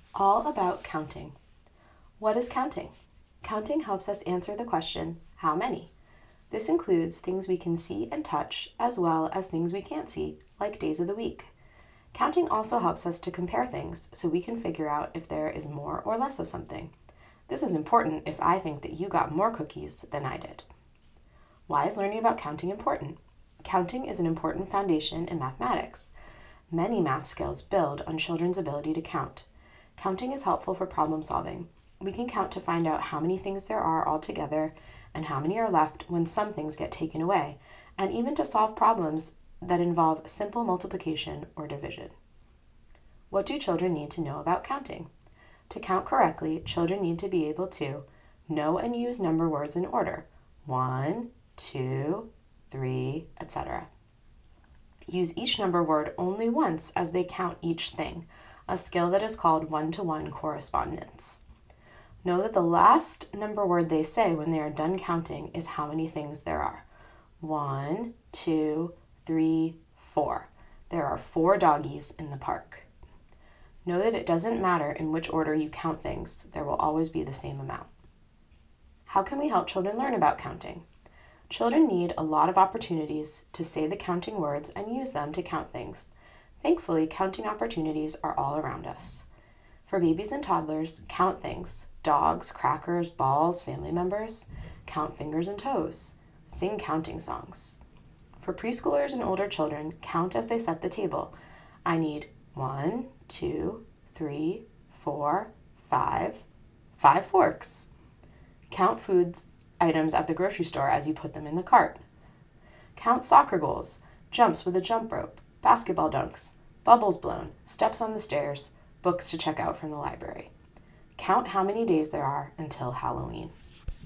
All about counting. What is counting? Counting helps us answer the question, how many? This includes things we can see and touch, as well as things we can't see, like days of the week. Counting also helps us to compare things so we can figure out if there is more or less of something. This is important if I think that you got more cookies than I did. Why is learning about counting important? Counting is an important foundation in mathematics. Many math skills build on children's ability to count. Counting is helpful for problem solving. We can count to find out how many things there are altogether and how many are left when some things get taken away, and even to solve problems that involve simple multiplication or division. What do children need to know about counting? To count correctly, children need to be able to know and use number words in order 1, 2, 3, etc. Use each number word only once as they count each thing, a skill that is called one-to-one correspondence. Know that the last number word they say when they are done counting is how many things there are. 1, 2, 3, 4. There are 4 doggies in the park. Know that it doesn't matter in which order you count things, there will always be the same amount. How can we help children learn about counting? Children need a lot of opportunities to say the counting words and use them to count things. Thankfully, counting opportunities are all around us. For babies and toddlers, count things: dogs, crackers, balls, family members. Count fingers and toes. Sing counting songs. For preschoolers and older children, count as they set the table. I need 1, 2, 3, 4, 5. 5 forks. Count foods items at the grocery store as you put them in the cart. Count soccer goals, jumps with a jump rope, basketball dunks, bubbles blown, steps on the stairs, books to check out from the library. Count how many days there are until Halloween.